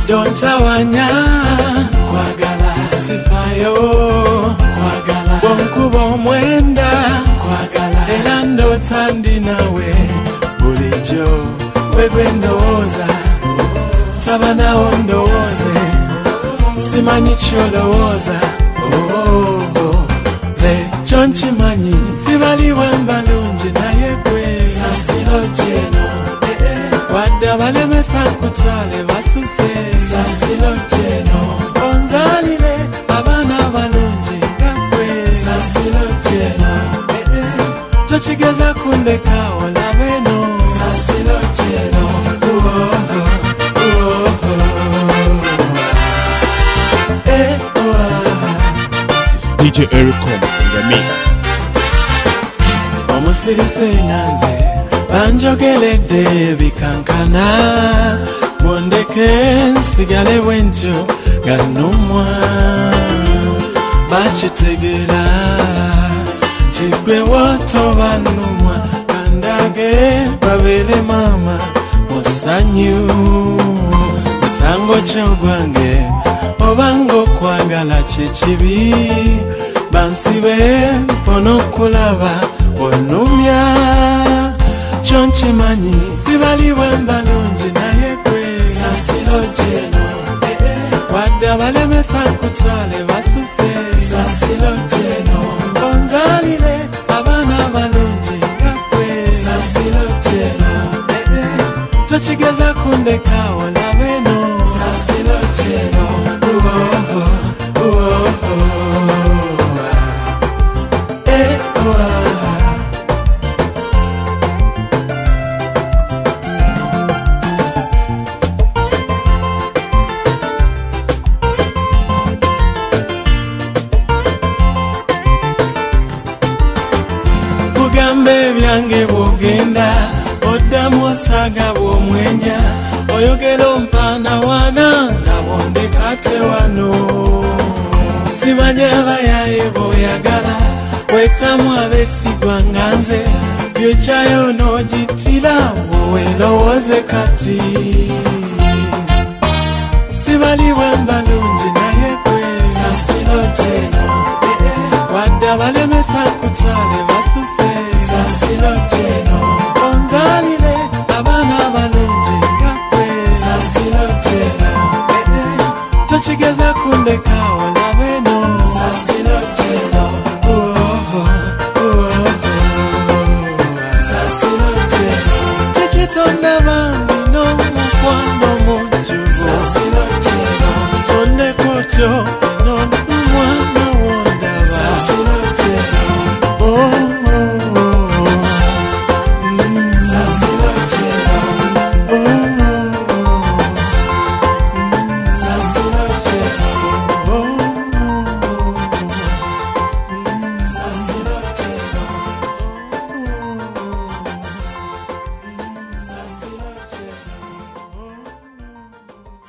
Dontawanya kwagala sifayo kwagala bonkubo mwenda kwagala elando tandi nawe bulijo wegwendoza sabana ondoze simanyi cholooza ze chonchi manyi sibali wembalunji naye gwe sasilo jeno wadda balemesa nkutwale basuse sasilo jeno onzalire abana balungi nga gwe sasilo jeno tokigeza kundeka olabeno sasilo jeno DJ Ericom in the mix. Omusirise nyanze banjogeledde bikankana bondeke nsigale bwentyo ganumwa bakitegera tigwe wotoba numwa kandage babere mama musanyu musango kyogwange obango kwagala kyekibi bansibe mpono kulaba onumya chonchimanyi sibali wembalungi naye gwe sasilo jeno wadda balemesa nkutwale basuse sasilo jeno onzalire abana balungi nga gwe sasilo jeno tokigeza kundeka olabeno sasilo jeno Kugambe byange bwogenda oddamu osaga bw'omwenya oyogera mpana wana nga bondekate wano simanye abayaye boyagala wetamu abesigwa nga nze byekyayo n'ogitira bwelowooze kati sibali wembalungi naye gwe sasilo jeno wadda balemesa nkutwale basuse sasilo jeno onzalire abana balungi nga gwe sasilo jeno tokigeza kundeka